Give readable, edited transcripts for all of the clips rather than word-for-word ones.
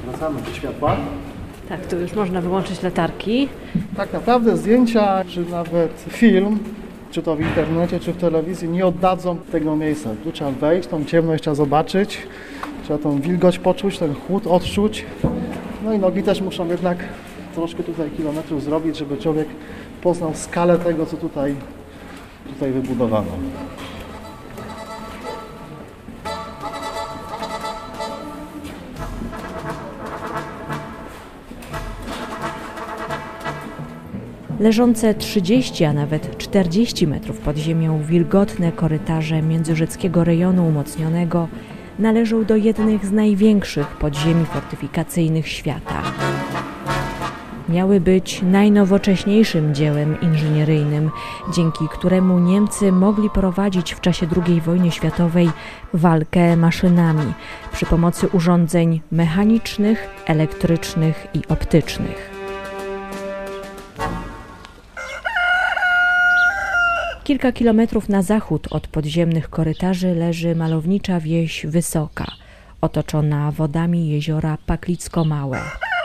Wracamy do światła. Tak, tu już można wyłączyć latarki. Tak naprawdę zdjęcia, czy nawet film, czy to w internecie, czy w telewizji, nie oddadzą tego miejsca. Tu trzeba wejść, tą ciemność trzeba zobaczyć, trzeba tą wilgoć poczuć, ten chłód odczuć. No i nogi też muszą jednak troszkę tutaj kilometrów zrobić, żeby człowiek poznał skalę tego, co tutaj wybudowano. Leżące 30, a nawet 40 metrów pod ziemią wilgotne korytarze międzyrzeckiego rejonu umocnionego należą do jednych z największych podziemi fortyfikacyjnych świata. Miały być najnowocześniejszym dziełem inżynieryjnym, dzięki któremu Niemcy mogli prowadzić w czasie II wojny światowej walkę maszynami przy pomocy urządzeń mechanicznych, elektrycznych i optycznych. Kilka kilometrów na zachód od podziemnych korytarzy leży malownicza wieś Wysoka, otoczona wodami jeziora Paklicko-Małe.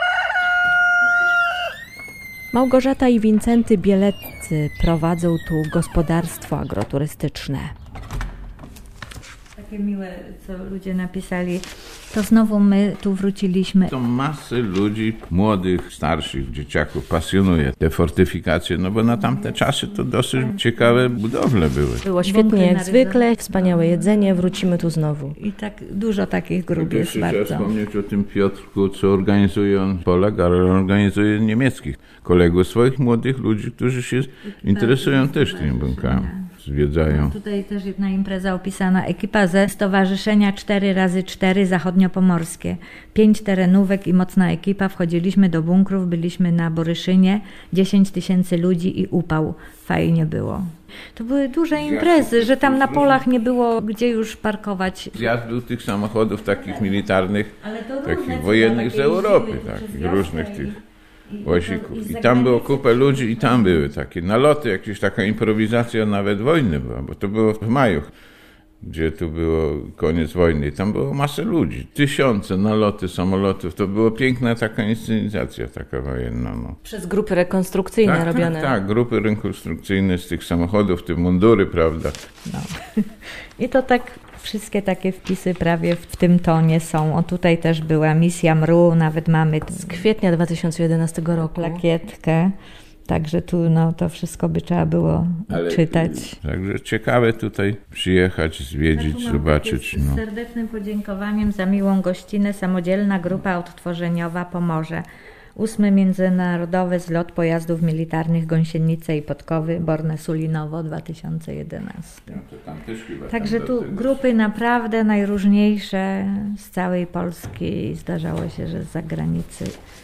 Małgorzata i Wincenty Bieleccy prowadzą tu gospodarstwo agroturystyczne. Takie miłe, co ludzie napisali. To znowu my tu wróciliśmy. To masy ludzi, młodych, starszych, dzieciaków pasjonuje te fortyfikacje, no bo na tamte czasy to dosyć ciekawe budowle były. Było świetnie jak zwykle, wspaniałe jedzenie, wrócimy tu znowu. I tak dużo takich grup jest Trzeba bardzo. wspomnieć o tym Piotrku, co organizuje on Polak, ale organizuje niemieckich kolegów, swoich młodych ludzi, którzy się interesują też tymi bunkami. Zwiedzają. Tutaj też jedna impreza opisana. Ekipa ze Stowarzyszenia 4x4 Zachodniopomorskie. 5 terenówek i mocna ekipa. Wchodziliśmy do bunkrów, byliśmy na Boryszynie. 10 000 ludzi i upał. Fajnie było. To były duże imprezy, że tam na polach nie było gdzie już parkować. Zjazd był tych samochodów takich militarnych, takich wojennych z Europy, takich różnych tych łazików. I tam było kupę ludzi i tam były takie naloty, jakieś taka improwizacja nawet wojny była, bo to było w maju, gdzie tu było koniec wojny i tam było masę ludzi. Tysiące naloty samolotów, to była piękna taka inscenizacja taka wojenna. No. Przez grupy rekonstrukcyjne robione. Tak, grupy rekonstrukcyjne z tych samochodów, te mundury, prawda. No. I to tak wszystkie takie wpisy prawie w tym tonie są. O, tutaj też była misja MRU, nawet mamy Z kwietnia 2011 roku. plakietkę. Także tu to wszystko by trzeba było czytać. Także ciekawe tutaj przyjechać, zwiedzić, zobaczyć. Z serdecznym podziękowaniem za miłą gościnę Samodzielna Grupa Odtworzeniowa Pomorze. 8. Międzynarodowy zlot pojazdów militarnych Gąsienice i Podkowy Borne-Sulinowo 2011. Także tu grupy naprawdę najróżniejsze z całej Polski i zdarzało się, że z zagranicy.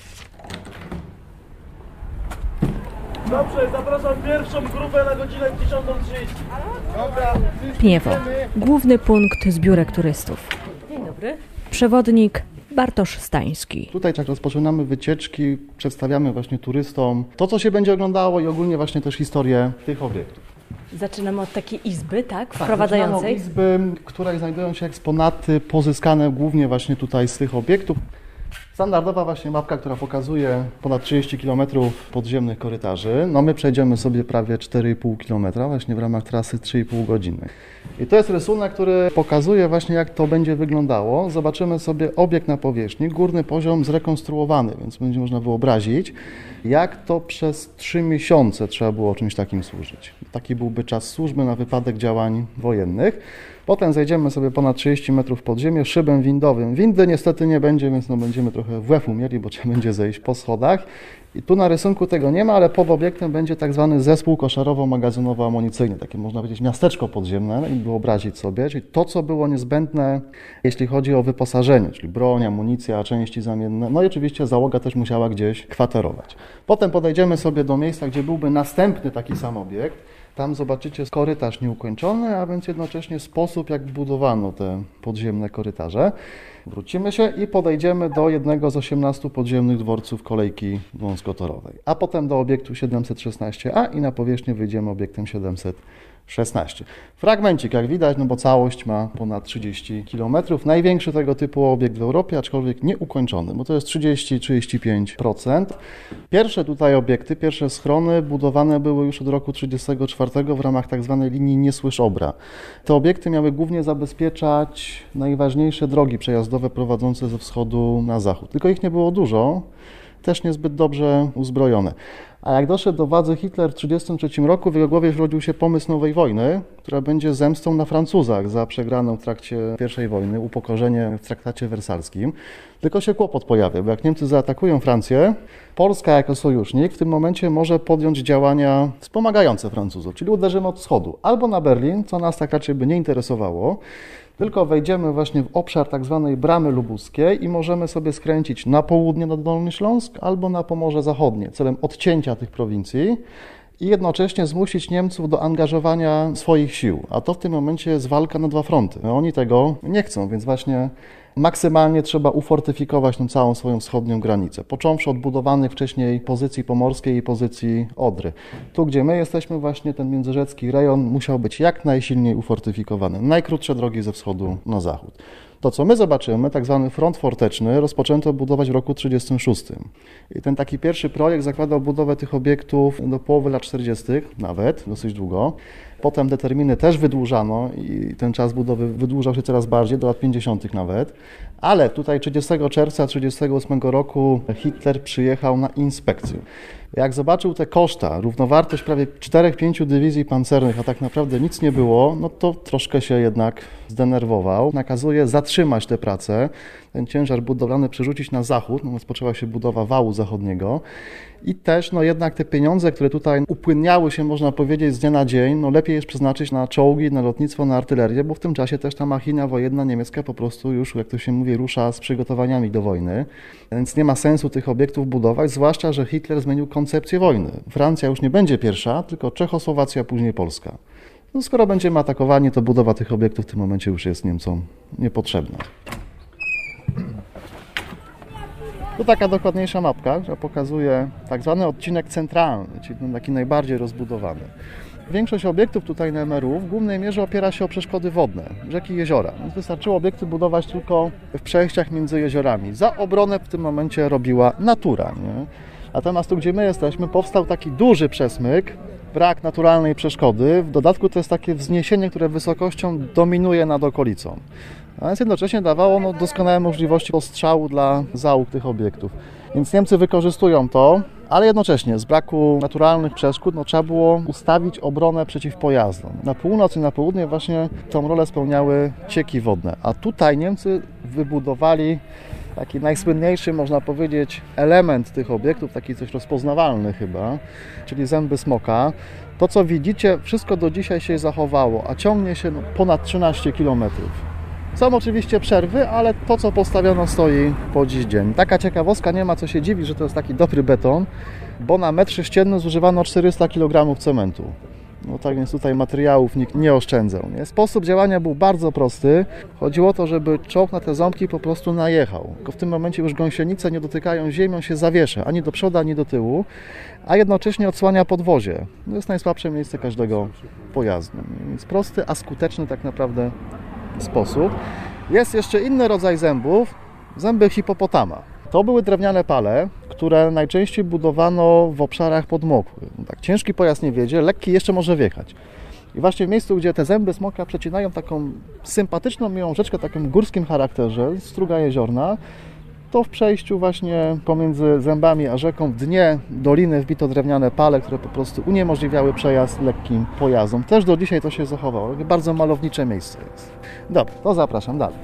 Dobrze, zapraszam pierwszą grupę na godzinę 10:30. Dobra. Pniewo, główny punkt zbiórek turystów. Dzień dobry. Przewodnik Bartosz Stański. Tutaj jak rozpoczynamy wycieczki, przedstawiamy właśnie turystom to, co się będzie oglądało i ogólnie właśnie też historię tych obiektów. Zaczynamy od takiej izby, tak? Wprowadzającej. Izby, w której znajdują się eksponaty pozyskane głównie właśnie tutaj z tych obiektów. Standardowa właśnie mapka, która pokazuje ponad 30 km podziemnych korytarzy. No my przejdziemy sobie prawie 4,5 km właśnie w ramach trasy 3,5 godziny. I to jest rysunek, który pokazuje właśnie jak to będzie wyglądało. Zobaczymy sobie obiekt na powierzchni, górny poziom zrekonstruowany, więc będzie można wyobrazić, jak to przez 3 miesiące trzeba było czymś takim służyć. Taki byłby czas służby na wypadek działań wojennych. Potem zejdziemy sobie ponad 30 metrów pod ziemię szybem windowym. Windy niestety nie będzie, więc będziemy trochę WF-u mieli, bo trzeba będzie zejść po schodach. I tu na rysunku tego nie ma, ale pod obiektem będzie tak zwany zespół koszarowo-magazynowo-amunicyjny, takie można powiedzieć miasteczko podziemne i wyobrazić sobie, czyli to, co było niezbędne, jeśli chodzi o wyposażenie, czyli broń, amunicja, części zamienne, no i oczywiście załoga też musiała gdzieś kwaterować. Potem podejdziemy sobie do miejsca, gdzie byłby następny taki sam obiekt. Tam zobaczycie korytarz nieukończony, a więc jednocześnie sposób, jak budowano te podziemne korytarze. Wrócimy się i podejdziemy do jednego z 18 podziemnych dworców kolejki wąskotorowej, a potem do obiektu 716A i na powierzchnię wyjdziemy obiektem 716. 16. Fragmencik, jak widać, no bo całość ma ponad 30 km. Największy tego typu obiekt w Europie, aczkolwiek nieukończony, bo to jest 30-35%. Pierwsze tutaj obiekty, pierwsze schrony budowane były już od roku 1934 w ramach tak zwanej linii Nie-Słysz-Obra. Te obiekty miały głównie zabezpieczać najważniejsze drogi przejazdowe prowadzące ze wschodu na zachód. Tylko ich nie było dużo, też niezbyt dobrze uzbrojone. A jak doszedł do władzy Hitler w 1933 roku, w jego głowie zrodził się pomysł nowej wojny, która będzie zemstą na Francuzach za przegraną w trakcie I wojny, upokorzenie w traktacie wersalskim. Tylko się kłopot pojawia, bo jak Niemcy zaatakują Francję, Polska jako sojusznik w tym momencie może podjąć działania wspomagające Francuzów, czyli uderzymy od wschodu albo na Berlin, co nas tak raczej by nie interesowało, tylko wejdziemy właśnie w obszar tak zwanej Bramy Lubuskiej i możemy sobie skręcić na południe na Dolny Śląsk albo na Pomorze Zachodnie celem odcięcia tych prowincji i jednocześnie zmusić Niemców do angażowania swoich sił. A to w tym momencie jest walka na dwa fronty. No, oni tego nie chcą, więc właśnie maksymalnie trzeba ufortyfikować tą całą swoją wschodnią granicę, począwszy od budowanych wcześniej pozycji pomorskiej i pozycji Odry. Tu, gdzie my jesteśmy, właśnie ten międzyrzecki rejon musiał być jak najsilniej ufortyfikowany. Najkrótsze drogi ze wschodu na zachód. To, co my zobaczymy, tak zwany front forteczny, rozpoczęto budować w roku 1936. I ten taki pierwszy projekt zakładał budowę tych obiektów do połowy lat 40., nawet, dosyć długo. Potem te terminy też wydłużano i ten czas budowy wydłużał się coraz bardziej, do lat 50. nawet. Ale tutaj 30 czerwca 1938 roku Hitler przyjechał na inspekcję. Jak zobaczył te koszta, równowartość prawie 4-5 dywizji pancernych, a tak naprawdę nic nie było, no to troszkę się jednak zdenerwował. Nakazuje zatrzymać tę pracę, ten ciężar budowlany przerzucić na zachód, no rozpoczęła się budowa wału zachodniego i też no jednak te pieniądze, które tutaj upłynniały się, można powiedzieć, z dnia na dzień, no lepiej jest przeznaczyć na czołgi, na lotnictwo, na artylerię, bo w tym czasie też ta machina wojenna niemiecka po prostu już, jak to się mówi, rusza z przygotowaniami do wojny, więc nie ma sensu tych obiektów budować, zwłaszcza, że Hitler zmienił koncepcję wojny. Francja już nie będzie pierwsza, tylko Czechosłowacja, później Polska. No skoro będziemy atakowani, to budowa tych obiektów w tym momencie już jest Niemcom niepotrzebna. Tu taka dokładniejsza mapka, która pokazuje tak zwany odcinek centralny, czyli ten taki najbardziej rozbudowany. Większość obiektów tutaj na MRU w głównej mierze opiera się o przeszkody wodne, rzeki i jeziora. Więc wystarczyło obiekty budować tylko w przejściach między jeziorami. Za obronę w tym momencie robiła natura, nie? Natomiast tu, gdzie my jesteśmy, powstał taki duży przesmyk, brak naturalnej przeszkody. W dodatku to jest takie wzniesienie, które wysokością dominuje nad okolicą. A więc jednocześnie dawało doskonałe możliwości ostrzału dla załóg tych obiektów. Więc Niemcy wykorzystują to, ale jednocześnie z braku naturalnych przeszkód trzeba było ustawić obronę przeciw pojazdom. Na północ i na południe właśnie tą rolę spełniały cieki wodne. A tutaj Niemcy wybudowali taki najsłynniejszy, można powiedzieć, element tych obiektów, taki coś rozpoznawalny chyba, czyli zęby smoka. To, co widzicie, wszystko do dzisiaj się zachowało, a ciągnie się ponad 13 km. Są oczywiście przerwy, ale to, co postawiono, stoi po dziś dzień. Taka ciekawostka, nie ma co się dziwić, że to jest taki dobry beton, bo na metr sześcienny zużywano 400 kg cementu. No tak więc tutaj materiałów nikt nie oszczędzał. Nie? Sposób działania był bardzo prosty. Chodziło o to, żeby czołg na te ząbki po prostu najechał. Tylko w tym momencie już gąsienice nie dotykają ziemi, on się zawiesza ani do przodu, ani do tyłu, a jednocześnie odsłania podwozie. To jest najsłabsze miejsce każdego pojazdu. Więc prosty, a skuteczny tak naprawdę sposób. Jest jeszcze inny rodzaj zębów, zęby hipopotama. To były drewniane pale, które najczęściej budowano w obszarach podmokłych. Tak, ciężki pojazd nie wiedzie, lekki jeszcze może wjechać. I właśnie w miejscu, gdzie te zęby smoka przecinają taką sympatyczną, miłą rzeczkę, takim górskim charakterze, struga jeziorna, to w przejściu właśnie pomiędzy zębami a rzeką w dnie doliny wbito drewniane pale, które po prostu uniemożliwiały przejazd lekkim pojazdom. Też do dzisiaj to się zachowało. Bardzo malownicze miejsce jest. Dobra, to zapraszam dalej.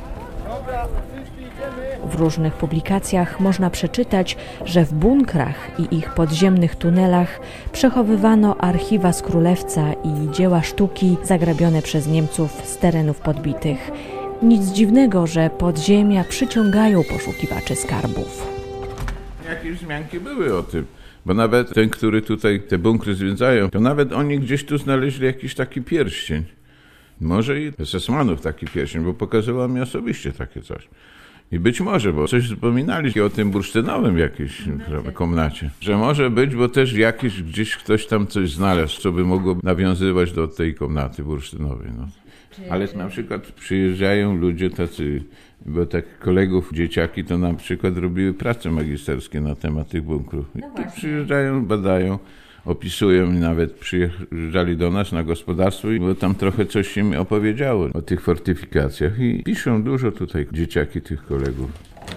W różnych publikacjach można przeczytać, że w bunkrach i ich podziemnych tunelach przechowywano archiwa z Królewca i dzieła sztuki zagrabione przez Niemców z terenów podbitych. Nic dziwnego, że podziemia przyciągają poszukiwaczy skarbów. Jakieś wzmianki były o tym, bo nawet ten, który tutaj te bunkry zwiedzają, to nawet oni gdzieś tu znaleźli jakiś taki pierścień. Może i z Esmanów taki pierścień, bo pokazywał mi osobiście takie coś. I być może, bo coś wspominali o tym bursztynowym w jakiejś komnacie, że może być, bo też gdzieś ktoś tam coś znalazł, co by mogło nawiązywać do tej komnaty bursztynowej. No. Ale na przykład przyjeżdżają ludzie tacy, bo tak kolegów, dzieciaki to na przykład robiły prace magisterskie na temat tych bunkrów. I przyjeżdżają, badają, opisują i nawet przyjeżdżali do nas na gospodarstwo i bo tam trochę coś im opowiedziało o tych fortyfikacjach i piszą dużo tutaj dzieciaki tych kolegów.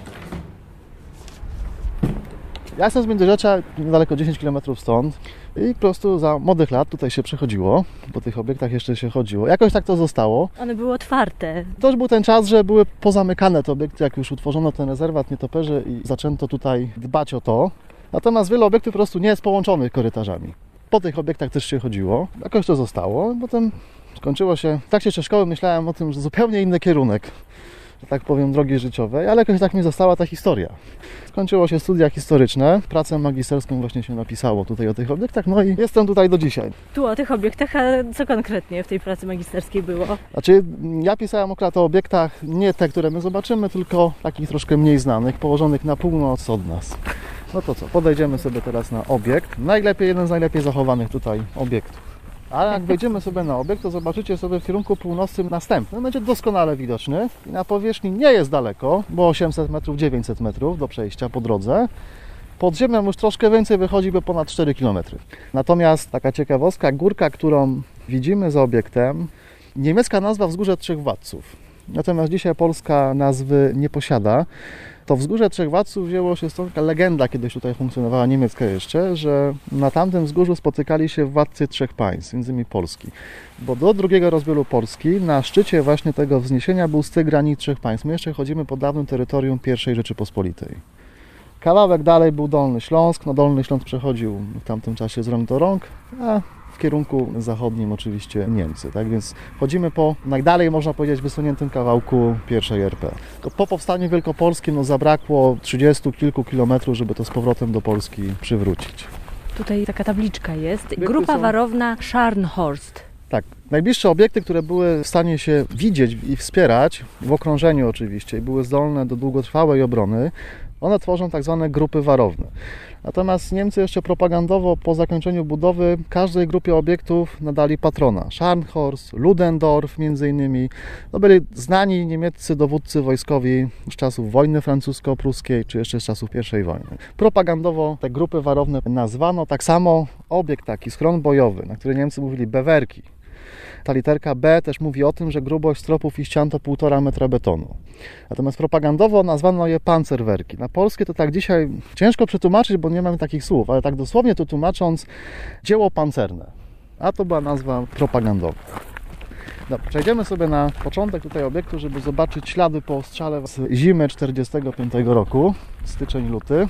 Ja jestem z Międzyrzecza, niedaleko 10 km stąd i po prostu za młodych lat tutaj się przechodziło, po tych obiektach jeszcze się chodziło. Jakoś tak to zostało. One były otwarte. To już był ten czas, że były pozamykane te obiekty, jak już utworzono ten rezerwat nietoperzy i zaczęto tutaj dbać o to. Natomiast wiele obiektów po prostu nie jest połączonych korytarzami. Po tych obiektach też się chodziło, jakoś to zostało. Potem skończyło się, w trakcie jeszcze szkoły myślałem o tym, że zupełnie inny kierunek, że tak powiem, drogi życiowej, ale jakoś tak mi została ta historia. Skończyło się studia historyczne, pracę magisterską właśnie się napisało tutaj o tych obiektach, no i jestem tutaj do dzisiaj. Tu o tych obiektach, a co konkretnie w tej pracy magisterskiej było? Znaczy, ja pisałem akurat o obiektach, nie te, które my zobaczymy, tylko takich troszkę mniej znanych, położonych na północ od nas. No to co, podejdziemy sobie teraz na obiekt. Jeden z najlepiej zachowanych tutaj obiektów. Ale jak wejdziemy sobie na obiekt, to zobaczycie sobie w kierunku północnym następny. Będzie doskonale widoczny i na powierzchni nie jest daleko, bo 800 metrów, 900 metrów do przejścia po drodze. Pod ziemią już troszkę więcej wychodzi, bo ponad 4 km. Natomiast taka ciekawostka, górka, którą widzimy za obiektem, niemiecka nazwa Wzgórze Trzech Władców. Natomiast dzisiaj Polska nazwy nie posiada. To Wzgórze Trzech Władców wzięło się stąd taka legenda, kiedyś tutaj funkcjonowała niemiecka jeszcze, że na tamtym wzgórzu spotykali się władcy trzech państw, między innymi Polski. Bo do drugiego rozbiegu Polski na szczycie właśnie tego wzniesienia był styk granic trzech państw. My jeszcze chodzimy po dawnym terytorium I Rzeczypospolitej. Kawałek dalej był Dolny Śląsk. No Dolny Śląsk przechodził w tamtym czasie z rąk do rąk, a w kierunku zachodnim oczywiście Niemcy. Tak więc chodzimy po najdalej, można powiedzieć, wysuniętym kawałku I RP. To po powstaniu wielkopolskim zabrakło 30 kilku kilometrów, żeby to z powrotem do Polski przywrócić. Tutaj taka tabliczka jest. Grupa warowna Scharnhorst. Tak, najbliższe obiekty, które były w stanie się widzieć i wspierać, w okrążeniu oczywiście, i były zdolne do długotrwałej obrony, one tworzą tak zwane grupy warowne. Natomiast Niemcy jeszcze propagandowo po zakończeniu budowy każdej grupie obiektów nadali patrona. Scharnhorst, Ludendorff między innymi. To byli znani niemieccy dowódcy wojskowi z czasów wojny francusko-pruskiej, czy jeszcze z czasów I wojny. Propagandowo te grupy warowne nazwano. Tak samo obiekt taki, schron bojowy, na który Niemcy mówili bewerki. Ta literka B też mówi o tym, że grubość stropów i ścian to 1,5 metra betonu. Natomiast propagandowo nazwano je pancerwerki. Na polskie to tak dzisiaj ciężko przetłumaczyć, bo nie mamy takich słów, ale tak dosłownie to tłumacząc, dzieło pancerne. A to była nazwa propagandowa. Dobra, przejdziemy sobie na początek tutaj obiektu, żeby zobaczyć ślady po ostrzale z zimy 1945 roku, styczeń, luty.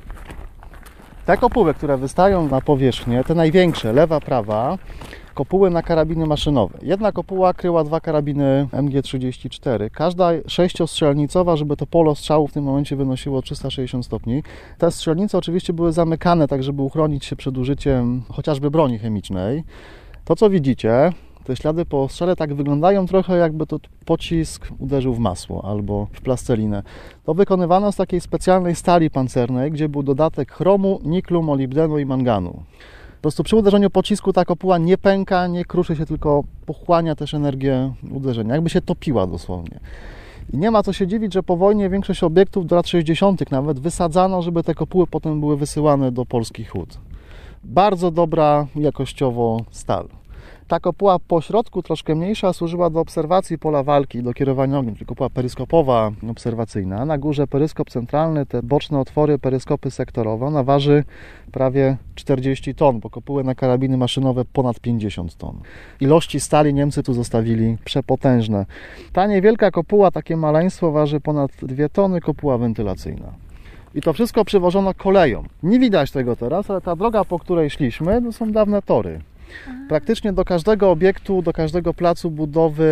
Te kopuły, które wystają na powierzchnię, te największe, lewa, prawa, kopuły na karabiny maszynowe. Jedna kopuła kryła 2 karabiny MG34. Każda 6-strzelnicowa, żeby to pole strzału w tym momencie wynosiło 360 stopni. Te strzelnice oczywiście były zamykane, tak żeby uchronić się przed użyciem chociażby broni chemicznej. To, co widzicie, te ślady po strzale tak wyglądają trochę, jakby to pocisk uderzył w masło albo w plastelinę. To wykonywano z takiej specjalnej stali pancernej, gdzie był dodatek chromu, niklu, molibdenu i manganu. Po prostu przy uderzeniu pocisku ta kopuła nie pęka, nie kruszy się, tylko pochłania też energię uderzenia, jakby się topiła dosłownie. I nie ma co się dziwić, że po wojnie większość obiektów do lat 60. nawet wysadzano, żeby te kopuły potem były wysyłane do polskich hut. Bardzo dobra jakościowo stal. Ta kopuła po środku, troszkę mniejsza, służyła do obserwacji pola walki, do kierowania ogniem, czyli kopuła peryskopowa obserwacyjna. Na górze peryskop centralny, te boczne otwory, peryskopy sektorowe. Ona waży prawie 40 ton, bo kopuły na karabiny maszynowe ponad 50 ton. Ilości stali Niemcy tu zostawili przepotężne. Ta niewielka kopuła, takie maleństwo, waży ponad 2 tony, kopuła wentylacyjna. I to wszystko przywożono koleją. Nie widać tego teraz, ale ta droga, po której szliśmy, to są dawne tory. Praktycznie do każdego obiektu, do każdego placu budowy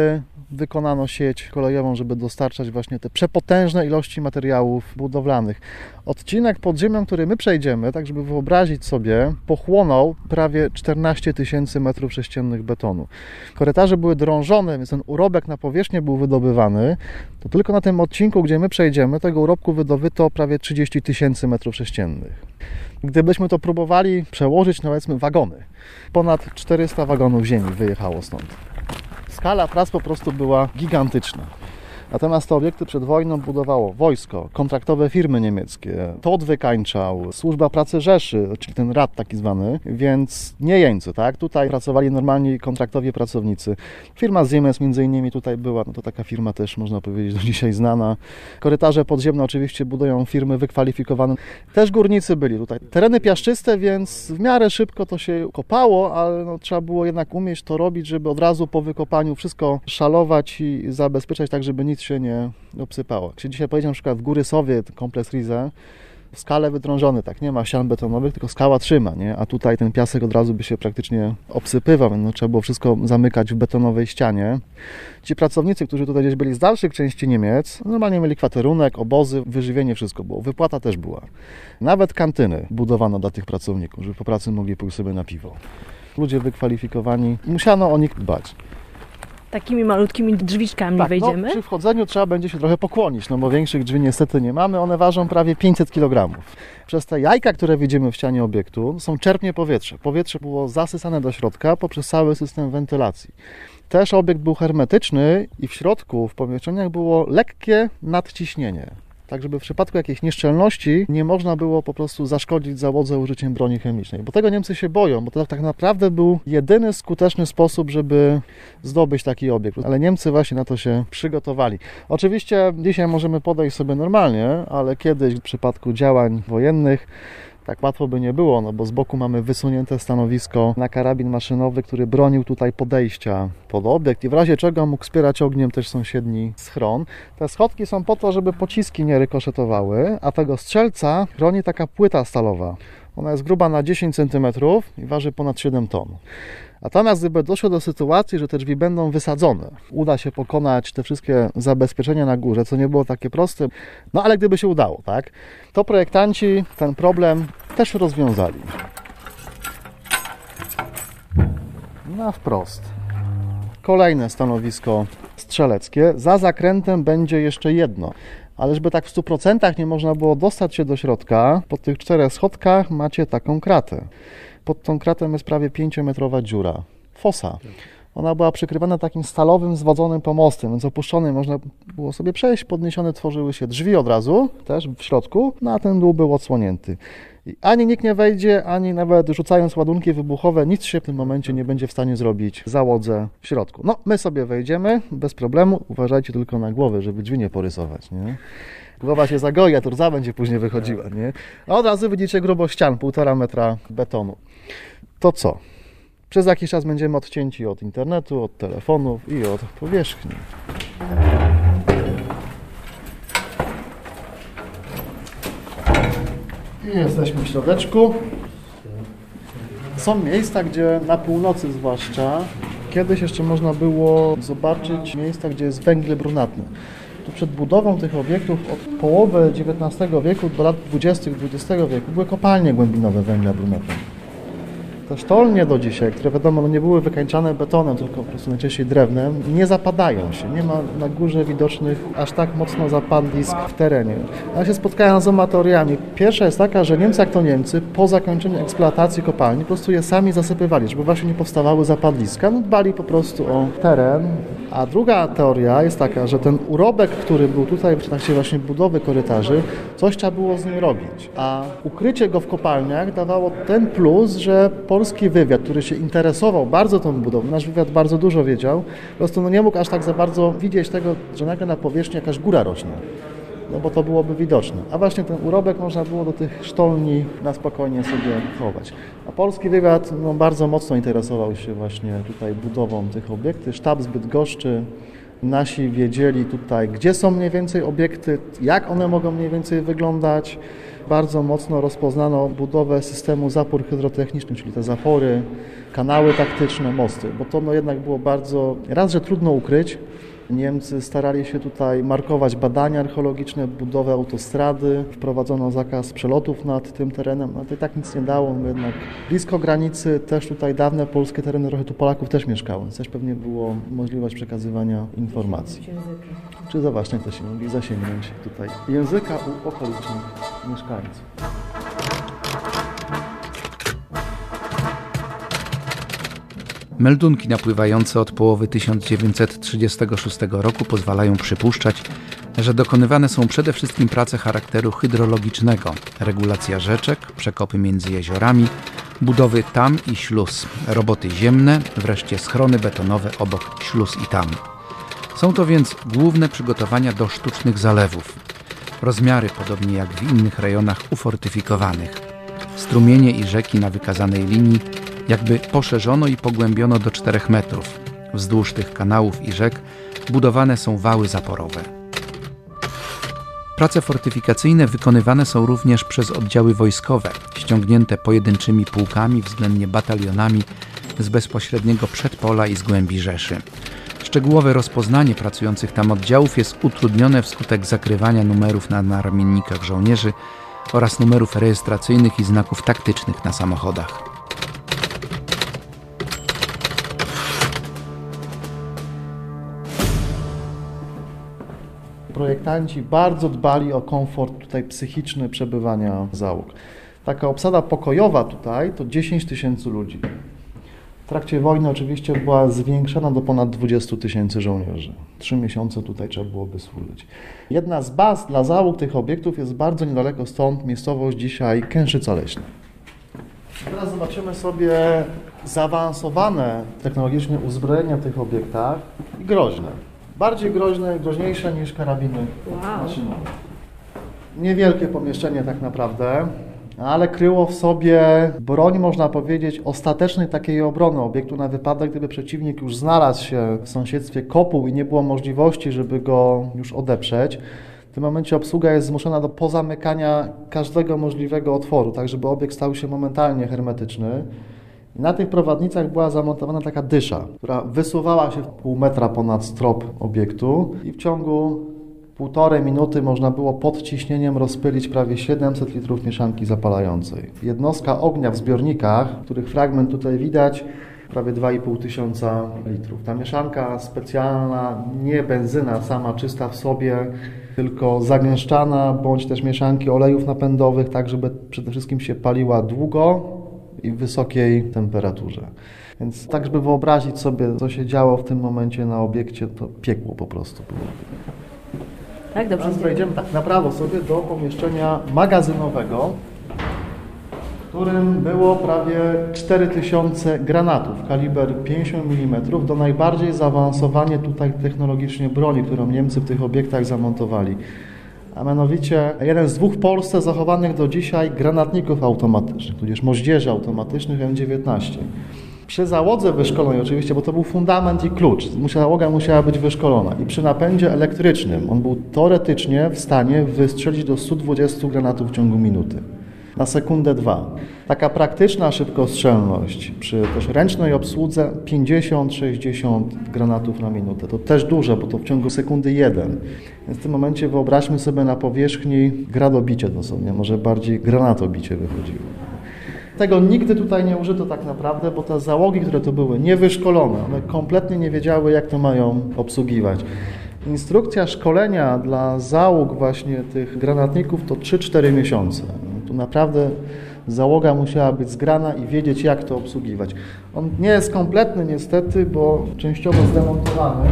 wykonano sieć kolejową, żeby dostarczać właśnie te przepotężne ilości materiałów budowlanych. Odcinek pod ziemią, który my przejdziemy, tak żeby wyobrazić sobie, pochłonął prawie 14 000 metrów sześciennych betonu. Korytarze były drążone, więc ten urobek na powierzchnię był wydobywany. To tylko na tym odcinku, gdzie my przejdziemy, tego urobku wydobyto prawie 30 000 metrów sześciennych. Gdybyśmy to próbowali przełożyć na, powiedzmy, wagony, ponad 400 wagonów ziemi wyjechało stąd. Skala prac po prostu była gigantyczna. Natomiast te obiekty przed wojną budowało wojsko, kontraktowe firmy niemieckie, TOD wykańczał, Służba Pracy Rzeszy, czyli ten rad taki zwany, więc nie jeńcy, tak? Tutaj pracowali normalni kontraktowi pracownicy. Firma Siemens między innymi tutaj była, no to taka firma też można powiedzieć do dzisiaj znana. Korytarze podziemne oczywiście budują firmy wykwalifikowane. Też górnicy byli tutaj. Tereny piaszczyste, więc w miarę szybko to się kopało, ale no, trzeba było jednak umieć to robić, żeby od razu po wykopaniu wszystko szalować i zabezpieczać tak, żeby nic się nie obsypało. Jak się dzisiaj pojedzie na przykład w Góry Sowie, kompleks Rize, w skale wydrążony, tak, nie ma ścian betonowych, tylko skała trzyma, nie? A tutaj ten piasek od razu by się praktycznie obsypywał, no, trzeba było wszystko zamykać w betonowej ścianie. Ci pracownicy, którzy tutaj gdzieś byli z dalszych części Niemiec, normalnie mieli kwaterunek, obozy, wyżywienie, wszystko było. Wypłata też była. Nawet kantyny budowano dla tych pracowników, żeby po pracy mogli pójść sobie na piwo. Ludzie wykwalifikowani, musiano o nich dbać. Takimi malutkimi drzwiczkami tak, wejdziemy? No, przy wchodzeniu trzeba będzie się trochę pokłonić, no bo większych drzwi niestety nie mamy. One ważą prawie 500 kg. Przez te jajka, które widzimy w ścianie obiektu, są czerpnie powietrze. Powietrze było zasysane do środka poprzez cały system wentylacji. Też obiekt był hermetyczny i w środku, w pomieszczeniach było lekkie nadciśnienie. Tak, żeby w przypadku jakiejś nieszczelności nie można było po prostu zaszkodzić załodze użyciem broni chemicznej. Bo tego Niemcy się boją, bo to tak naprawdę był jedyny skuteczny sposób, żeby zdobyć taki obiekt. Ale Niemcy właśnie na to się przygotowali. Oczywiście dzisiaj możemy podejść sobie normalnie, ale kiedyś w przypadku działań wojennych tak łatwo by nie było, no bo z boku mamy wysunięte stanowisko na karabin maszynowy, który bronił tutaj podejścia pod obiekt i w razie czego mógł wspierać ogniem też sąsiedni schron. Te schodki są po to, żeby pociski nie rykoszetowały, a tego strzelca chroni taka płyta stalowa. Ona jest gruba na 10 cm i waży ponad 7 ton. Natomiast gdyby doszło do sytuacji, że te drzwi będą wysadzone, uda się pokonać te wszystkie zabezpieczenia na górze, co nie było takie proste, no ale gdyby się udało, tak, to projektanci ten problem też rozwiązali. Na wprost. Kolejne stanowisko strzeleckie. Za zakrętem będzie jeszcze jedno. Ale żeby tak w 100% nie można było dostać się do środka, po tych 4 schodkach macie taką kratę. Pod tą kratą jest prawie 5-metrowa dziura. Fosa. Ona była przykrywana takim stalowym, zwodzonym pomostem, więc opuszczony można było sobie przejść, podniesione tworzyły się drzwi od razu, też w środku, no a ten dół był odsłonięty. I ani nikt nie wejdzie, ani nawet rzucając ładunki wybuchowe, nic się w tym momencie nie będzie w stanie zrobić załodze w środku. No, my sobie wejdziemy bez problemu, uważajcie tylko na głowę, żeby drzwi nie porysować, nie? Głowa się zagoi, a tu rdza będzie później wychodziła, nie? A od razu widzicie grubość ścian, 1,5 metra betonu. To co? Przez jakiś czas będziemy odcięci od internetu, od telefonów i od powierzchni. I jesteśmy w środeczku. Są miejsca, gdzie na północy zwłaszcza, kiedyś jeszcze można było zobaczyć miejsca, gdzie jest węgiel brunatny. Tu przed budową tych obiektów od połowy XIX wieku do lat 20. XX wieku były kopalnie głębinowe węgla brunatnego. Te sztolnie do dzisiaj, które wiadomo nie były wykańczane betonem, tylko po prostu najczęściej drewnem, nie zapadają się. Nie ma na górze widocznych aż tak mocno zapadlisk w terenie. Ja się spotkałem z dwoma teoriami. Pierwsza jest taka, że Niemcy jak to Niemcy po zakończeniu eksploatacji kopalni po prostu je sami zasypywali, żeby właśnie nie powstawały zapadliska. No, dbali po prostu o teren. A druga teoria jest taka, że ten urobek, który był tutaj w trakcie właśnie budowy korytarzy, coś trzeba było z nim robić. A ukrycie go w kopalniach dawało ten plus, że polski wywiad, który się interesował bardzo tą budową, nasz wywiad bardzo dużo wiedział, po prostu nie mógł aż tak za bardzo widzieć tego, że nagle na powierzchni jakaś góra rośnie. No bo to byłoby widoczne. A właśnie ten urobek można było do tych sztolni na spokojnie sobie chować. A polski wywiad bardzo mocno interesował się właśnie tutaj budową tych obiektów. Sztab z Bydgoszczy, nasi wiedzieli tutaj, gdzie są mniej więcej obiekty, jak one mogą mniej więcej wyglądać. Bardzo mocno rozpoznano budowę systemu zapór hydrotechnicznych, czyli te zapory, kanały taktyczne, mosty, bo to jednak było bardzo, raz, że trudno ukryć, Niemcy starali się tutaj markować badania archeologiczne, budowę autostrady, wprowadzono zakaz przelotów nad tym terenem, ale to i tak nic nie dało, no jednak blisko granicy też tutaj dawne polskie tereny, trochę tu Polaków też mieszkało, więc też pewnie było możliwość przekazywania informacji. Czy to właśnie też mogli zasięgnąć tutaj języka u okolicznych mieszkańców. Meldunki napływające od połowy 1936 roku pozwalają przypuszczać, że dokonywane są przede wszystkim prace charakteru hydrologicznego, regulacja rzeczek, przekopy między jeziorami, budowy tam i śluz, roboty ziemne, wreszcie schrony betonowe obok śluz i tam. Są to więc główne przygotowania do sztucznych zalewów. Rozmiary podobnie jak w innych rejonach ufortyfikowanych. Strumienie i rzeki na wykazanej linii jakby poszerzono i pogłębiono do 4 metrów. Wzdłuż tych kanałów i rzek budowane są wały zaporowe. Prace fortyfikacyjne wykonywane są również przez oddziały wojskowe, ściągnięte pojedynczymi pułkami, względnie batalionami z bezpośredniego przedpola i z głębi Rzeszy. Szczegółowe rozpoznanie pracujących tam oddziałów jest utrudnione wskutek zakrywania numerów na naramiennikach żołnierzy oraz numerów rejestracyjnych i znaków taktycznych na samochodach. Projektanci bardzo dbali o komfort tutaj psychiczny przebywania załóg. Taka obsada pokojowa tutaj to 10 000 ludzi. W trakcie wojny oczywiście była zwiększona do ponad 20 000 żołnierzy. 3 miesiące tutaj trzeba byłoby służyć. Jedna z baz dla załóg tych obiektów jest bardzo niedaleko stąd, miejscowość dzisiaj Kęszyca Leśna. Teraz zobaczymy sobie zaawansowane technologicznie uzbrojenia w tych obiektach i groźne. Bardziej groźniejsze niż karabiny maszynowe. Niewielkie pomieszczenie tak naprawdę, ale kryło w sobie broń, można powiedzieć, ostatecznej takiej obrony obiektu na wypadek, gdyby przeciwnik już znalazł się w sąsiedztwie kopuł i nie było możliwości, żeby go już odeprzeć. W tym momencie obsługa jest zmuszona do pozamykania każdego możliwego otworu, tak żeby obiekt stał się momentalnie hermetyczny. I na tych prowadnicach była zamontowana taka dysza, która wysuwała się pół metra ponad strop obiektu i w ciągu 1,5 minuty można było pod ciśnieniem rozpylić prawie 700 litrów mieszanki zapalającej. Jednostka ognia w zbiornikach, których fragment tutaj widać, prawie 2500 litrów. Ta mieszanka specjalna, nie benzyna sama czysta w sobie, tylko zagęszczana, bądź też mieszanki olejów napędowych, tak żeby przede wszystkim się paliła długo i w wysokiej temperaturze. Więc tak, żeby wyobrazić sobie, co się działo w tym momencie na obiekcie, to piekło po prostu było. Tak, dobrze. Teraz wejdziemy tak na prawo sobie do pomieszczenia magazynowego, w którym było prawie 4000 granatów, kaliber 50 mm, do najbardziej zaawansowanie tutaj technologicznie broni, którą Niemcy w tych obiektach zamontowali. A mianowicie jeden z 2 w Polsce zachowanych do dzisiaj granatników automatycznych, tudzież moździerzy automatycznych M19. Przy załodze wyszkolonej oczywiście, bo to był fundament i klucz, załoga musiała być wyszkolona i przy napędzie elektrycznym on był teoretycznie w stanie wystrzelić do 120 granatów w ciągu minuty. Na sekundę 2. Taka praktyczna szybkostrzelność przy też ręcznej obsłudze 50-60 granatów na minutę. To też dużo, bo to w ciągu sekundy 1. Więc w tym momencie wyobraźmy sobie na powierzchni gradobicie dosłownie, może bardziej granatobicie wychodziło. Tego nigdy tutaj nie użyto tak naprawdę, bo te załogi, które to były niewyszkolone, one kompletnie nie wiedziały, jak to mają obsługiwać. Instrukcja szkolenia dla załóg właśnie tych granatników to 3-4 miesiące. Tu naprawdę załoga musiała być zgrana i wiedzieć, jak to obsługiwać. On nie jest kompletny niestety, bo częściowo zdemontowany.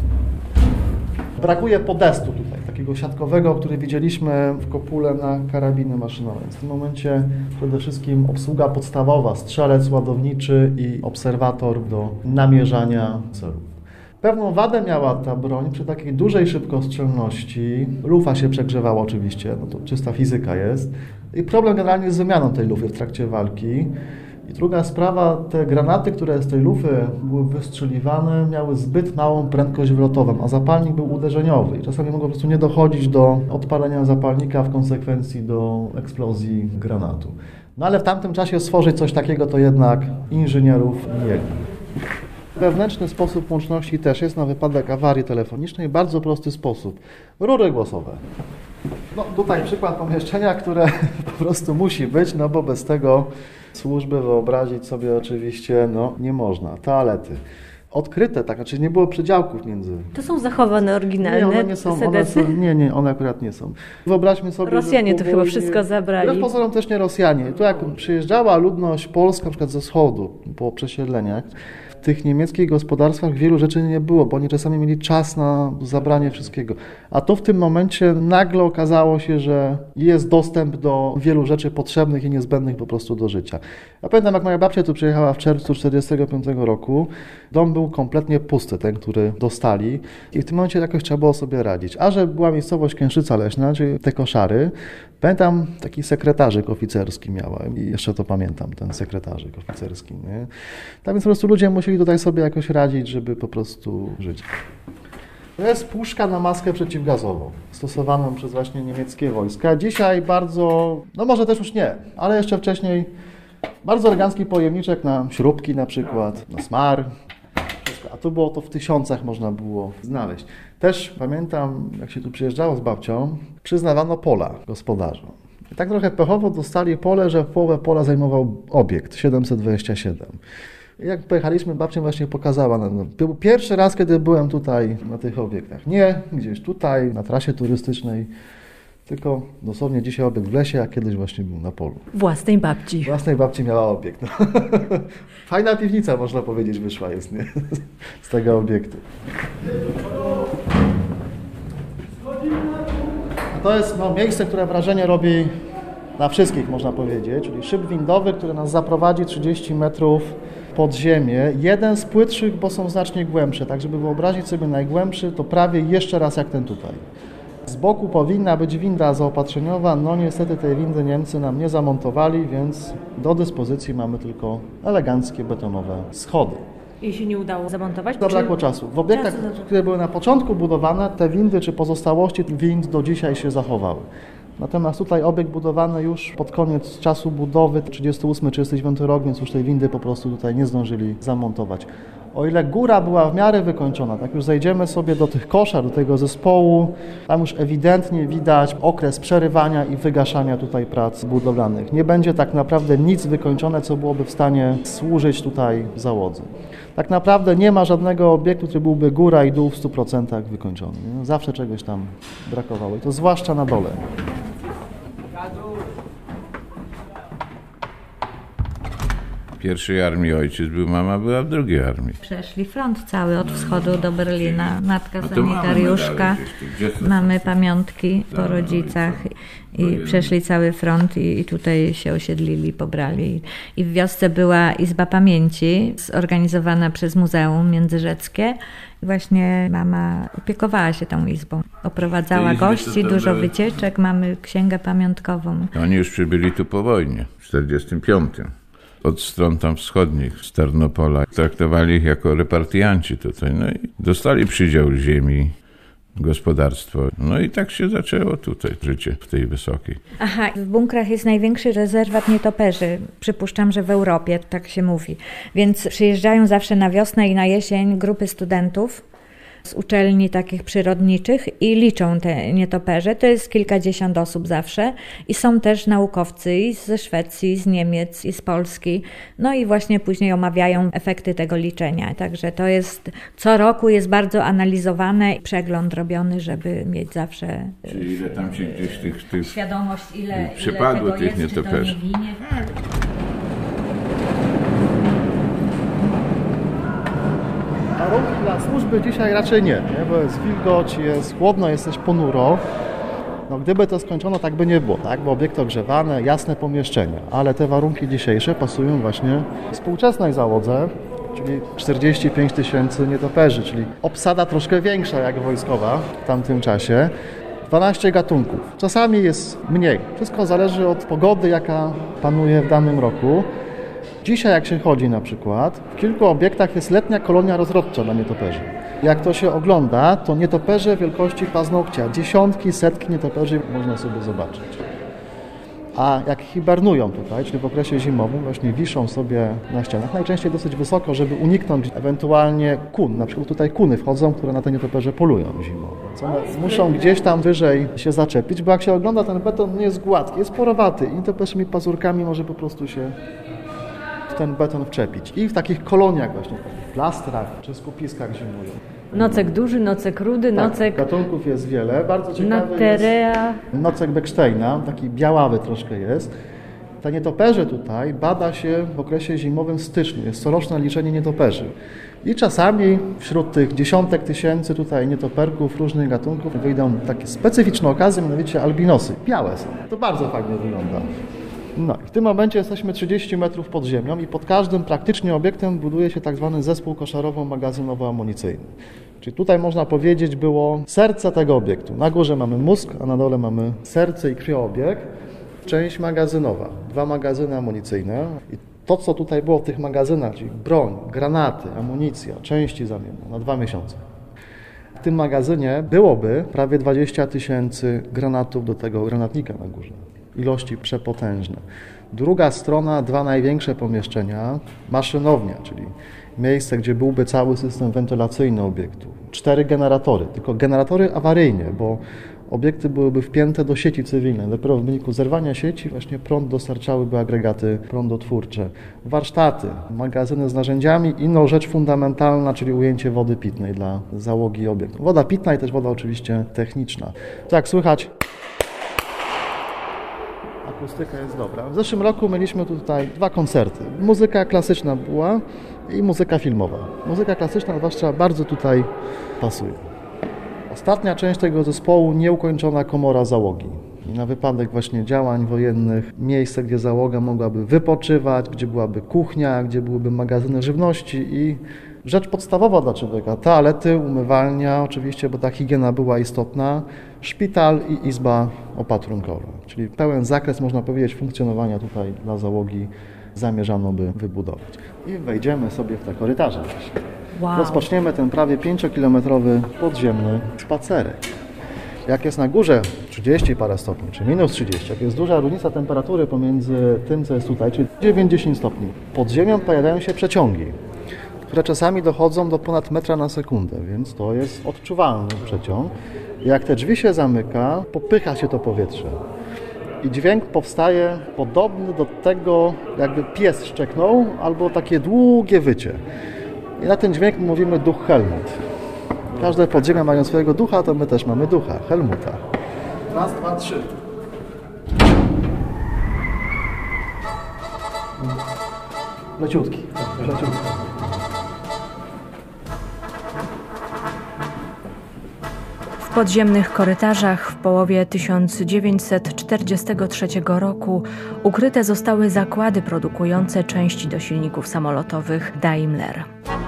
Brakuje podestu tutaj, takiego siatkowego, który widzieliśmy w kopule na karabiny maszynowe. W tym momencie przede wszystkim obsługa podstawowa, strzelec ładowniczy i obserwator do namierzania celów. Pewną wadę miała ta broń przy takiej dużej szybkostrzelności. Lufa się przegrzewała oczywiście, no to czysta fizyka jest. I problem generalnie z wymianą tej lufy w trakcie walki. I druga sprawa, te granaty, które z tej lufy były wystrzeliwane, miały zbyt małą prędkość wylotową, a zapalnik był uderzeniowy i czasami mogło po prostu nie dochodzić do odpalenia zapalnika, w konsekwencji do eksplozji granatu. No ale w tamtym czasie stworzyć coś takiego to jednak inżynierów nie. Wewnętrzny sposób łączności też jest na wypadek awarii telefonicznej. Bardzo prosty sposób. Rury głosowe. No tutaj przykład pomieszczenia, które po prostu musi być, no bo bez tego służby wyobrazić sobie oczywiście nie można. Toalety. Odkryte, tak, znaczy nie było przedziałków między. To są zachowane, oryginalne. Nie, one nie są. One akurat nie są. Wyobraźmy sobie, Rosjanie to chyba wszystko zabrali. Wbrew pozorom też nie Rosjanie. Tu jak przyjeżdżała ludność polska, na przykład ze wschodu, po przesiedleniach, w tych niemieckich gospodarstwach wielu rzeczy nie było, bo oni czasami mieli czas na zabranie wszystkiego. A tu w tym momencie nagle okazało się, że jest dostęp do wielu rzeczy potrzebnych i niezbędnych po prostu do życia. Ja pamiętam, jak moja babcia tu przyjechała w czerwcu 1945 roku, dom był kompletnie pusty, ten, który dostali i w tym momencie jakoś trzeba było sobie radzić. A że była miejscowość Kęszyca Leśna, czyli te koszary, pamiętam, taki sekretarzyk oficerski miałem i jeszcze to pamiętam, ten sekretarzyk oficerski. Nie? Tak więc po prostu ludzie musieli tutaj sobie jakoś radzić, żeby po prostu żyć. To jest puszka na maskę przeciwgazową, stosowaną przez właśnie niemieckie wojska. Dzisiaj bardzo, może też już nie, ale jeszcze wcześniej bardzo elegancki pojemniczek na śrubki na przykład, na smar. A tu było to w tysiącach można było znaleźć. Też pamiętam, jak się tu przyjeżdżało z babcią, przyznawano pola gospodarzom. I tak trochę pechowo dostali pole, że połowę pola zajmował obiekt 727. I jak pojechaliśmy, babcia właśnie pokazała nam. Był pierwszy raz, kiedy byłem tutaj na tych obiektach. Nie gdzieś tutaj, na trasie turystycznej, tylko dosłownie dzisiaj obiekt w lesie, a kiedyś właśnie był na polu. Własnej babci. Własnej babci miała obiekt. No. Fajna piwnica, można powiedzieć, wyszła jest nie? Z tego obiektu. To jest miejsce, które wrażenie robi na wszystkich, można powiedzieć, czyli szyb windowy, który nas zaprowadzi 30 metrów pod ziemię. Jeden z płytszych, bo są znacznie głębsze, tak żeby wyobrazić sobie najgłębszy, to prawie jeszcze raz jak ten tutaj. Z boku powinna być winda zaopatrzeniowa, niestety tej windy Niemcy nam nie zamontowali, więc do dyspozycji mamy tylko eleganckie betonowe schody. I się nie udało zamontować? Zabrakło czasu. W obiektach, które były na początku budowane, te windy czy pozostałości wind do dzisiaj się zachowały. Natomiast tutaj obiekt budowany już pod koniec czasu budowy, 38-39 rok, więc już tej windy po prostu tutaj nie zdążyli zamontować. O ile góra była w miarę wykończona, tak już zejdziemy sobie do tych koszar, do tego zespołu, tam już ewidentnie widać okres przerywania i wygaszania tutaj prac budowlanych. Nie będzie tak naprawdę nic wykończone, co byłoby w stanie służyć tutaj załodze. Tak naprawdę nie ma żadnego obiektu, który byłby góra i dół w 100% wykończony. Zawsze czegoś tam brakowało i to zwłaszcza na dole. W pierwszej armii ojciec był, mama była w drugiej armii. Przeszli front cały od wschodu do Berlina. Matka sanitariuszka. Mamy pamiątki po rodzicach i przeszli cały front i tutaj się osiedlili, pobrali. I w wiosce była Izba Pamięci zorganizowana przez Muzeum Międzyrzeckie. I właśnie mama opiekowała się tą izbą. Oprowadzała gości, dużo wycieczek. Mamy księgę pamiątkową. Oni już przybyli tu po wojnie, w 1945. Od stron tam wschodnich, z Tarnopola. Traktowali ich jako repartianci tutaj. I dostali przydział ziemi, gospodarstwo. I tak się zaczęło tutaj życie w tej Wysokiej. Aha, w bunkrach jest największy rezerwat nietoperzy. Przypuszczam, że w Europie, tak się mówi. Więc przyjeżdżają zawsze na wiosnę i na jesień grupy studentów z uczelni takich przyrodniczych i liczą te nietoperze. To jest kilkadziesiąt osób zawsze i są też naukowcy i ze Szwecji, z Niemiec i z Polski. I właśnie później omawiają efekty tego liczenia. Także to jest, co roku jest bardzo analizowane i przegląd robiony, żeby mieć zawsze czyli ile tam się gdzieś tych świadomość, ile przypadło tego tych jest, nietoperzy. Czy to nie ginie. Warunki dla służby dzisiaj raczej nie, bo jest wilgoć, jest chłodno, jest też ponuro. Gdyby to skończono, tak by nie było, tak? Bo obiekty ogrzewane, jasne pomieszczenia, ale te warunki dzisiejsze pasują właśnie współczesnej załodze, czyli 45 000 nietoperzy, czyli obsada troszkę większa jak wojskowa w tamtym czasie. 12 gatunków. Czasami jest mniej. Wszystko zależy od pogody, jaka panuje w danym roku. Dzisiaj jak się chodzi na przykład, w kilku obiektach jest letnia kolonia rozrodcza dla nietoperzy. Jak to się ogląda, to nietoperze wielkości paznokcia, dziesiątki, setki nietoperzy można sobie zobaczyć. a jak hibernują tutaj, czyli w okresie zimowym, właśnie wiszą sobie na ścianach, najczęściej dosyć wysoko, żeby uniknąć ewentualnie kun. Na przykład tutaj kuny wchodzą, które na te nietoperze polują zimowo. One muszą gdzieś tam wyżej się zaczepić, bo jak się ogląda, ten beton nie jest gładki, jest porowaty i nietoperszymi pazurkami może po prostu się w ten beton wczepić. I w takich koloniach właśnie, w plastrach czy skupiskach zimują. Nocek duży, nocek rudy, nocek... Gatunków jest wiele. Bardzo ciekawy Naterea. jest nocek Becksteina, taki białawy troszkę jest. Te nietoperze tutaj bada się w okresie zimowym w styczniu. Jest coroczne liczenie nietoperzy. I czasami wśród tych dziesiątek tysięcy tutaj nietoperków różnych gatunków wyjdą takie specyficzne okazy, mianowicie albinosy. Białe są. To bardzo fajnie wygląda. No i w tym momencie jesteśmy 30 metrów pod ziemią i pod każdym praktycznie obiektem buduje się tak zwany zespół koszarowo-magazynowo-amunicyjny. Czyli tutaj można powiedzieć było serce tego obiektu. Na górze mamy mózg, a na dole mamy serce i krwiobieg. Część magazynowa, 2 magazyny amunicyjne. I to, co tutaj było w tych magazynach, czyli broń, granaty, amunicja, części zamienne na 2 miesiące. W tym magazynie byłoby prawie 20 000 granatów do tego granatnika na górze. Ilości przepotężne. Druga strona, 2 największe pomieszczenia, maszynownia, czyli miejsce, gdzie byłby cały system wentylacyjny obiektu. 4 generatory, tylko generatory awaryjne, bo obiekty byłyby wpięte do sieci cywilnej. Dopiero w wyniku zerwania sieci właśnie prąd dostarczałyby agregaty prądotwórcze. Warsztaty, magazyny z narzędziami, inną rzecz fundamentalna, czyli ujęcie wody pitnej dla załogi obiektu. Woda pitna i też woda oczywiście techniczna. To jak słychać, akustyka jest dobra. W zeszłym roku mieliśmy tutaj 2 koncerty. Muzyka klasyczna była i muzyka filmowa. Muzyka klasyczna zwłaszcza bardzo tutaj pasuje. Ostatnia część tego zespołu, nieukończona komora załogi. I na wypadek właśnie działań wojennych, miejsce, gdzie załoga mogłaby wypoczywać, gdzie byłaby kuchnia, gdzie byłyby magazyny żywności i rzecz podstawowa dla człowieka, toalety, umywalnia oczywiście, bo ta higiena była istotna, szpital i izba opatrunkowa. Czyli pełen zakres, można powiedzieć, funkcjonowania tutaj dla załogi zamierzano by wybudować. I wejdziemy sobie w te korytarze. Wow. Rozpoczniemy ten prawie 5-kilometrowy podziemny spacerek. Jak jest na górze 30 parę stopni, czy minus 30, jak jest duża różnica temperatury pomiędzy tym, co jest tutaj, czyli 9-10 stopni, pod ziemią pojawiają się przeciągi, które czasami dochodzą do ponad metra na sekundę, więc to jest odczuwalny przeciąg. Jak te drzwi się zamyka, popycha się to powietrze i dźwięk powstaje podobny do tego, jakby pies szczeknął, albo takie długie wycie. I na ten dźwięk mówimy duch Helmut. Każde podziemia mają swojego ducha, to my też mamy ducha, Helmuta. Raz, 2, 3. Leciutki. Leciutki. W podziemnych korytarzach w połowie 1943 roku ukryte zostały zakłady produkujące części do silników samolotowych Daimler.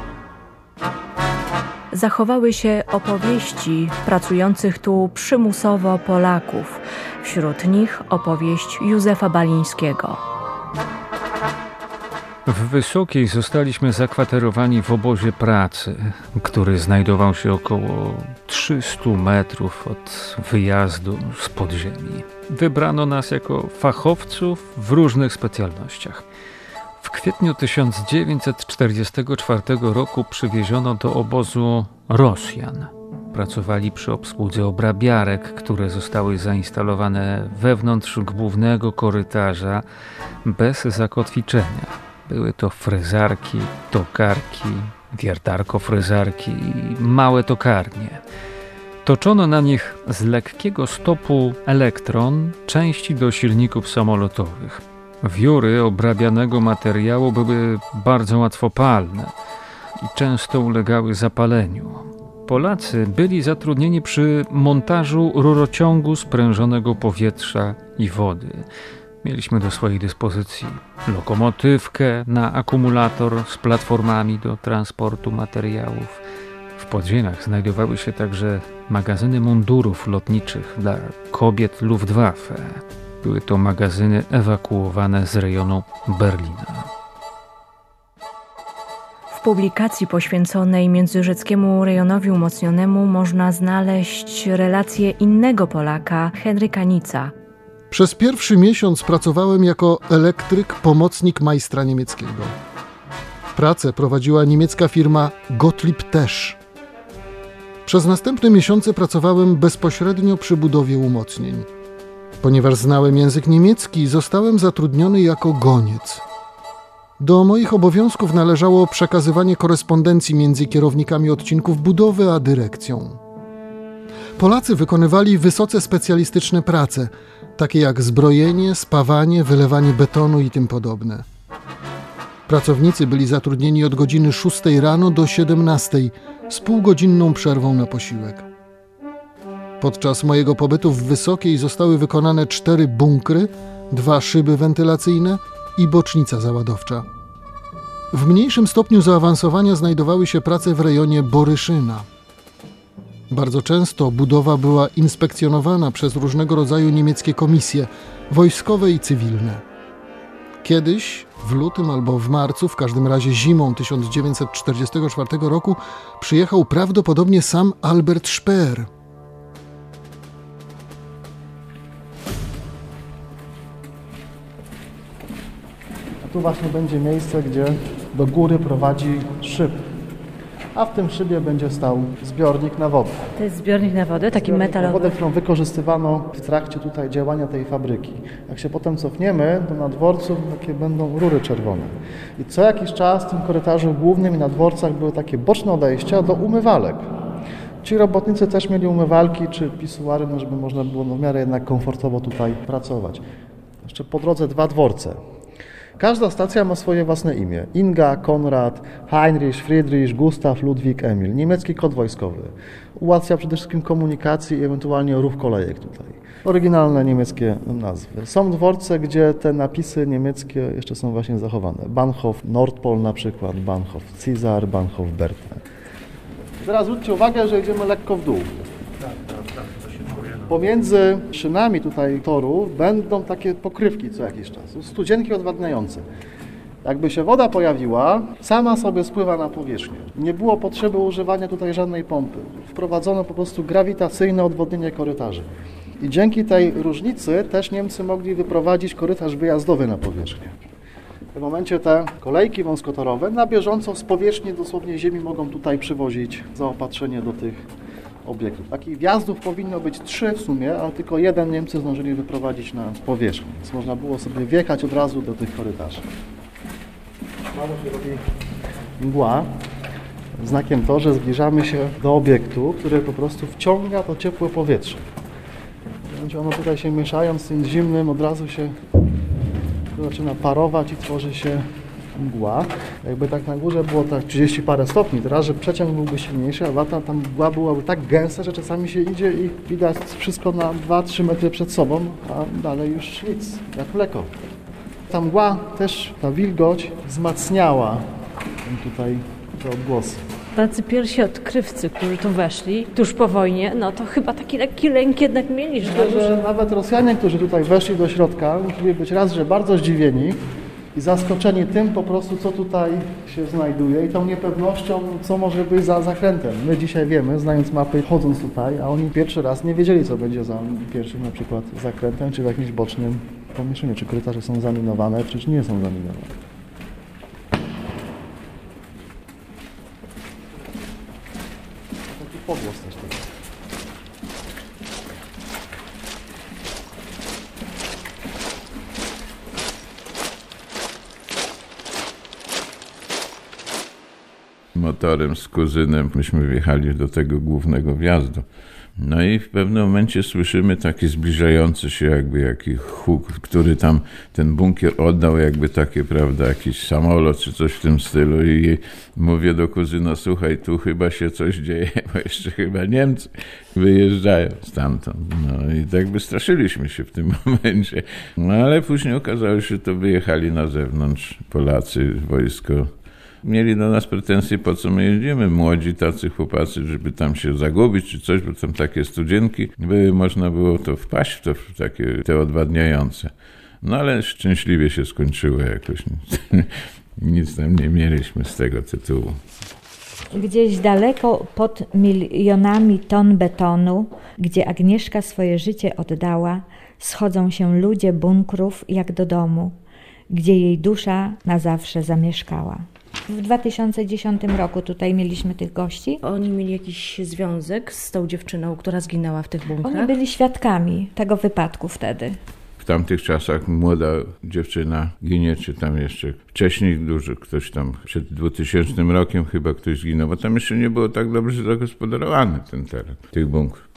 Zachowały się opowieści pracujących tu przymusowo Polaków, wśród nich opowieść Józefa Balińskiego. W Wysokiej zostaliśmy zakwaterowani w obozie pracy, który znajdował się około 300 metrów od wyjazdu z podziemi. Wybrano nas jako fachowców w różnych specjalnościach. W kwietniu 1944 roku przywieziono do obozu Rosjan. Pracowali przy obsłudze obrabiarek, które zostały zainstalowane wewnątrz głównego korytarza bez zakotwiczenia. Były to frezarki, tokarki, wiertarko-frezarki i małe tokarnie. Toczono na nich z lekkiego stopu elektron części do silników samolotowych. Wióry obrabianego materiału były bardzo łatwopalne i często ulegały zapaleniu. Polacy byli zatrudnieni przy montażu rurociągu sprężonego powietrza i wody. Mieliśmy do swojej dyspozycji lokomotywkę na akumulator z platformami do transportu materiałów. W podziemiach znajdowały się także magazyny mundurów lotniczych dla kobiet Luftwaffe. Były to magazyny ewakuowane z rejonu Berlina. W publikacji poświęconej międzyrzeckiemu rejonowi umocnionemu można znaleźć relację innego Polaka, Henryka Nica. Przez pierwszy miesiąc pracowałem jako elektryk, pomocnik majstra niemieckiego. Pracę prowadziła niemiecka firma Gottlieb Tesch. Przez następne miesiące pracowałem bezpośrednio przy budowie umocnień. Ponieważ znałem język niemiecki, zostałem zatrudniony jako goniec. Do moich obowiązków należało przekazywanie korespondencji między kierownikami odcinków budowy a dyrekcją. Polacy wykonywali wysoce specjalistyczne prace, takie jak zbrojenie, spawanie, wylewanie betonu i tym podobne. Pracownicy byli zatrudnieni od godziny 6 rano do 17 z półgodzinną przerwą na posiłek. Podczas mojego pobytu w Wysokiej zostały wykonane 4 bunkry, 2 szyby wentylacyjne i bocznica załadowcza. W mniejszym stopniu zaawansowania znajdowały się prace w rejonie Boryszyna. Bardzo często budowa była inspekcjonowana przez różnego rodzaju niemieckie komisje, wojskowe i cywilne. Kiedyś, w lutym albo w marcu, w każdym razie zimą 1944 roku, przyjechał prawdopodobnie sam Albert Speer. Tu właśnie będzie miejsce, gdzie do góry prowadzi szyb, a w tym szybie będzie stał zbiornik na wodę. To jest zbiornik na wodę, taki metalowy? Na wodę, którą wykorzystywano w trakcie tutaj działania tej fabryki. Jak się potem cofniemy, to na dworcu takie będą rury czerwone. I co jakiś czas w tym korytarzu głównym i na dworcach były takie boczne odejścia do umywalek. Ci robotnicy też mieli umywalki czy pisuary, no żeby można było w miarę jednak komfortowo tutaj pracować. Jeszcze po drodze 2 dworce. Każda stacja ma swoje własne imię. Inga, Konrad, Heinrich, Friedrich, Gustav, Ludwik, Emil. Niemiecki kod wojskowy. Ułatwia przede wszystkim komunikację i ewentualnie ruch kolejek tutaj. Oryginalne niemieckie nazwy. Są dworce, gdzie te napisy niemieckie jeszcze są właśnie zachowane. Bahnhof Nordpol na przykład, Bahnhof Cäsar, Bahnhof Bertha. Teraz zwróćcie uwagę, że idziemy lekko w dół. Pomiędzy szynami tutaj toru będą takie pokrywki co jakiś czas, studzienki odwadniające. Jakby się woda pojawiła, sama sobie spływa na powierzchnię. Nie było potrzeby używania tutaj żadnej pompy. Wprowadzono po prostu grawitacyjne odwodnienie korytarzy. I dzięki tej różnicy też Niemcy mogli wyprowadzić korytarz wyjazdowy na powierzchnię. W tym momencie te kolejki wąskotorowe na bieżąco z powierzchni dosłownie ziemi mogą tutaj przywozić zaopatrzenie do tych obiektów. Takich wjazdów powinno być 3 w sumie, ale tylko 1 Niemcy zdążyli wyprowadzić na powierzchnię, więc można było sobie wjechać od razu do tych korytarzy. Mało się robi mgła, znakiem to, że zbliżamy się do obiektu, który po prostu wciąga to ciepłe powietrze. Będzie ono tutaj się mieszając z tym zimnym, od razu się zaczyna parować i tworzy się mgła. Jakby tak na górze było tak 30 parę stopni, teraz, że przeciąg byłby silniejszy, a tam mgła byłaby tak gęsta, że czasami się idzie i widać wszystko na 2-3 metry przed sobą, a dalej już nic, jak mleko. Ta mgła też, ta wilgoć wzmacniała tutaj te odgłosy. Tacy pierwsi odkrywcy, którzy tu weszli tuż po wojnie, no to chyba taki lekki lęk jednak mieli. Myślę, że nawet Rosjanie, którzy tutaj weszli do środka, musieli być raz, że bardzo zdziwieni i zaskoczeni tym po prostu, co tutaj się znajduje i tą niepewnością, co może być za zakrętem. My dzisiaj wiemy, znając mapy, chodząc tutaj, a oni pierwszy raz nie wiedzieli, co będzie za pierwszym na przykład zakrętem, czy w jakimś bocznym pomieszczeniu, czy korytarze są zaminowane, czy nie są zaminowane. Taki podgłos też taki. Motorem z kuzynem myśmy wjechali do tego głównego wjazdu. No i w pewnym momencie słyszymy taki zbliżający się jakby jakiś huk, który tam ten bunkier oddał, jakby takie, prawda, jakiś samolot czy coś w tym stylu i mówię do kuzyna, słuchaj, tu chyba się coś dzieje, bo jeszcze chyba Niemcy wyjeżdżają stamtąd. No i tak wystraszyliśmy się w tym momencie. No ale później okazało się, że to wyjechali na zewnątrz Polacy, wojsko. Mieli do nas pretensje, po co my jeździmy, młodzi tacy chłopacy, żeby tam się zagubić czy coś, bo tam takie studzienki były, można było to wpaść w to w takie te odwadniające. No ale szczęśliwie się skończyło jakoś. Nic tam nie mieliśmy z tego tytułu. Gdzieś daleko pod milionami ton betonu, gdzie Agnieszka swoje życie oddała, schodzą się ludzie bunkrów jak do domu, gdzie jej dusza na zawsze zamieszkała. W 2010 roku tutaj mieliśmy tych gości. Oni mieli jakiś związek z tą dziewczyną, która zginęła w tych bunkrach? Oni byli świadkami tego wypadku wtedy. W tamtych czasach młoda dziewczyna ginie, czy tam jeszcze wcześniej dużo, ktoś tam przed 2000 rokiem chyba ktoś zginął, bo tam jeszcze nie było tak dobrze zagospodarowany ten teren tych bunkrów.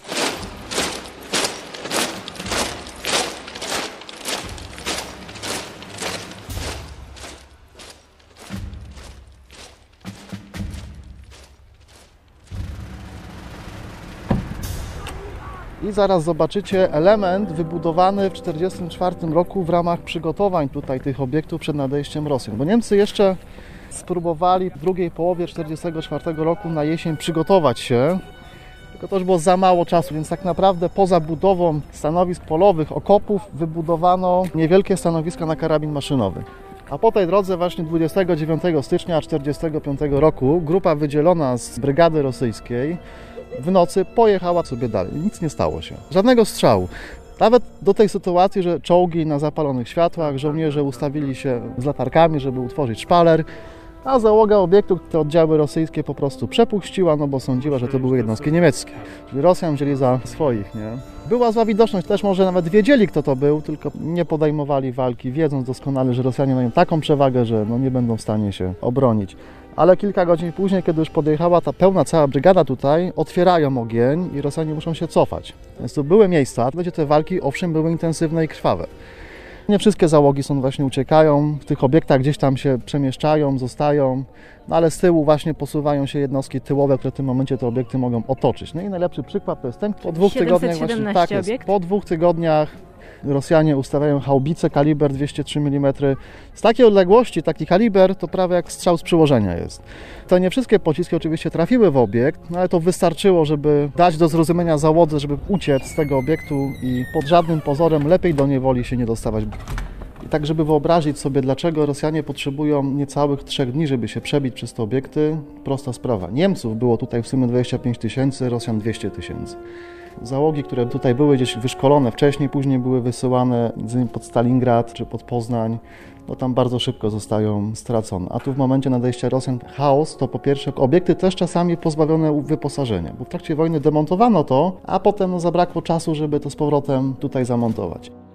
I zaraz zobaczycie element wybudowany w 1944 roku w ramach przygotowań tutaj tych obiektów przed nadejściem Rosjan. Bo Niemcy jeszcze spróbowali w drugiej połowie 1944 roku na jesień przygotować się, tylko to już było za mało czasu, więc tak naprawdę poza budową stanowisk polowych, okopów, wybudowano niewielkie stanowiska na karabin maszynowy. A po tej drodze właśnie 29 stycznia 1945 roku grupa wydzielona z brygady rosyjskiej w nocy pojechała sobie dalej. Nic nie stało się. Żadnego strzału. Nawet do tej sytuacji, że czołgi na zapalonych światłach, żołnierze ustawili się z latarkami, żeby utworzyć szpaler, a załoga obiektu te oddziały rosyjskie po prostu przepuściła, no bo sądziła, że to były jednostki niemieckie. Czyli Rosjan wzięli za swoich, nie? Była zła widoczność, też może nawet wiedzieli, kto to był, tylko nie podejmowali walki, wiedząc doskonale, że Rosjanie mają taką przewagę, że no nie będą w stanie się obronić. Ale kilka godzin później, kiedy już podjechała ta pełna cała brygada tutaj, otwierają ogień i Rosjanie muszą się cofać. Więc tu były miejsca, gdzie te walki owszem były intensywne i krwawe. Nie wszystkie załogi stąd właśnie uciekają, w tych obiektach gdzieś tam się przemieszczają, zostają, no ale z tyłu właśnie posuwają się jednostki tyłowe, które w tym momencie te obiekty mogą otoczyć. No i najlepszy przykład to jest ten, po 2 tygodniach właśnie tak jest, po 2 tygodniach Rosjanie ustawiają haubice kaliber 203 mm. Z takiej odległości taki kaliber to prawie jak strzał z przyłożenia jest. To nie wszystkie pociski oczywiście trafiły w obiekt, no ale to wystarczyło, żeby dać do zrozumienia załodze, żeby uciec z tego obiektu i pod żadnym pozorem lepiej do niewoli się nie dostawać. I tak, żeby wyobrazić sobie, dlaczego Rosjanie potrzebują niecałych 3 dni, żeby się przebić przez te obiekty, prosta sprawa. Niemców było tutaj w sumie 25 000, Rosjan 200 000. Załogi, które tutaj były gdzieś wyszkolone wcześniej, później były wysyłane pod Stalingrad czy pod Poznań, no tam bardzo szybko zostają stracone. A tu w momencie nadejścia Rosjan chaos, to po pierwsze obiekty też czasami pozbawione wyposażenia, bo w trakcie wojny demontowano to, a potem zabrakło czasu, żeby to z powrotem tutaj zamontować.